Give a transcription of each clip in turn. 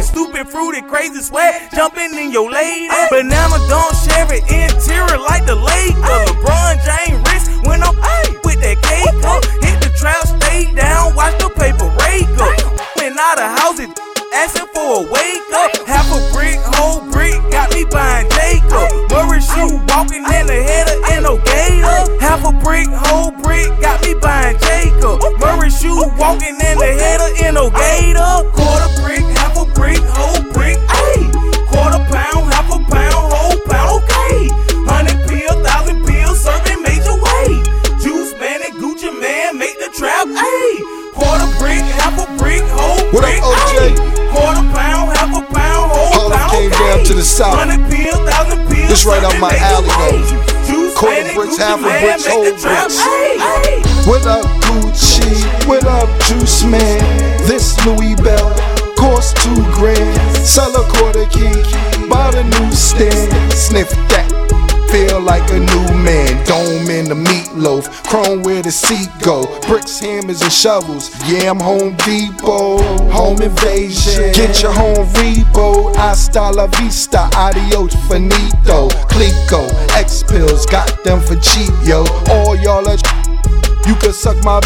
stupid, fruity, crazy swag, jumping in your lady. Banana don't share it, interior like the lake. LeBron James wrist when I'm with that cake up. Hit the trap, stay down, watch the paper rake up. Went out of houses, asking for a wake up. Half a brick, whole brick, got me buying Jacob. Murray shoe, walking in the header in no gator. Half a brick, whole brick, got me buying Jacob. Murray shoe, walking in the header in no gator. Quarter brick, half a brick, whole brick, ayy. Quarter pound, half a pound, whole pound, okay. 100 pill, 1,000 pills, serving major weight. Juice man and Gucci man, make the trap, ayy. Quarter brick, half a brick, whole brick, ayy. Quarter pound, half a pound, whole pound, came down to the south. 100 pills, 1,000 pills, this right up my alley though. Quarter man bricks, Gucci half a man, bricks, make whole the trap, bricks. ayy. What up Gucci? What up Juice Man? This Louis Bell cost $2,000. Sell a quarter key, buy the newsstand. Sniff that, feel like a new man. Dome in the meatloaf, chrome where the seat go. Bricks, hammers and shovels, yeah I'm Home Depot. Home invasion, get your home repo. Hasta la vista, adios finito. Clico, X-Pills, got them for cheap yo. All y'all are you could suck my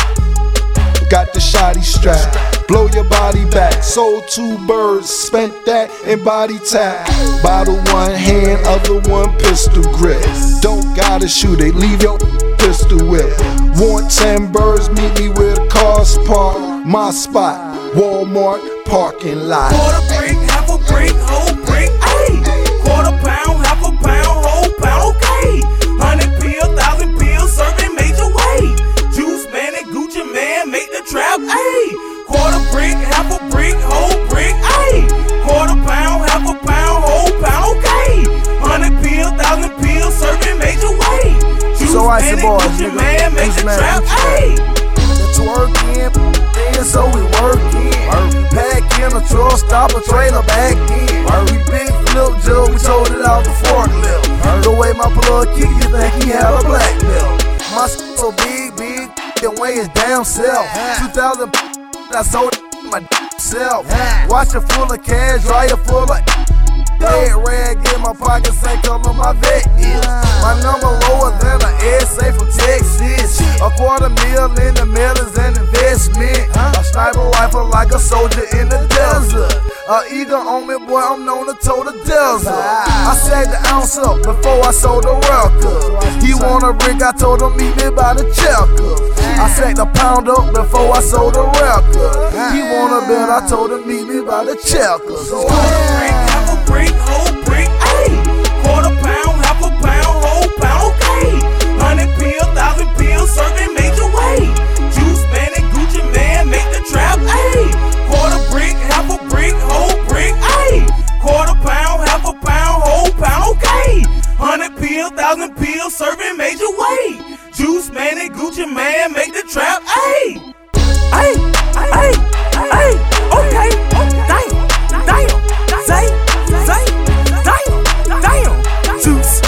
got the shoddy strap, blow your body back. Sold 2 birds, spent that in body tap. Bottle one hand, other one pistol grip. Don't gotta shoot it, leave your pistol whip. Want 10 birds, meet me where the cars park. My spot, Walmart parking lot. Quarter brick, half a brick, whole brick, ayy. Quarter pound, half a pound, whole pound, okay. 100 pill, 1,000 pills, serving major weight. Juice man and Gucci man, make the trap, ayy. Quarter brick, half a brick, whole brick, ayy. Quarter pound, half a pound, whole pound, okay. 100 pill, 1,000 pills, serving major weight. Juice so I man and boys, Gucci nigga. man, make the trap, ayy. Let's work in, then so we work in. Pack in a truck, stop a trailer back in. We big flip Joe, we sold it out the forklift. The way my plug kick, you think he had a black belt. My so big, the way it's down south. 2000, I sold it my self. Watch it full of cash, dryer full of head rag in my pocket, same color my vet is. My number lower than an SA from Texas. A $250,000 in the mail is an investment. A sniper rifle like a soldier in the desert. Eagle on me, boy, I'm known to tow the desert. I sagged the ounce up before I sold the record. He want a brick, I told him meet me by the checker. I sagged the pound up before I sold the record. He want a bill, I told him meet me by the checker. Half a brick, whole brick, ayy. Quarter pound, half a pound, whole pound, okay. 100 pill, 1,000 pills, serving major weight. Juice man and Gucci man, make the trap, ayy. Quarter brick, half a brick, whole brick, ayy. Quarter pound, half a pound, whole pound, okay. 100 pill, 1,000 pills, serving major weight. Juice man and Gucci man, make the trap, ayy. Ayy, ayy, ayy, okay, damn, damn. Say, damn, juice,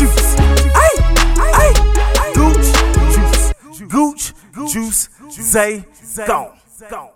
ay, gooch, juice, say, gone.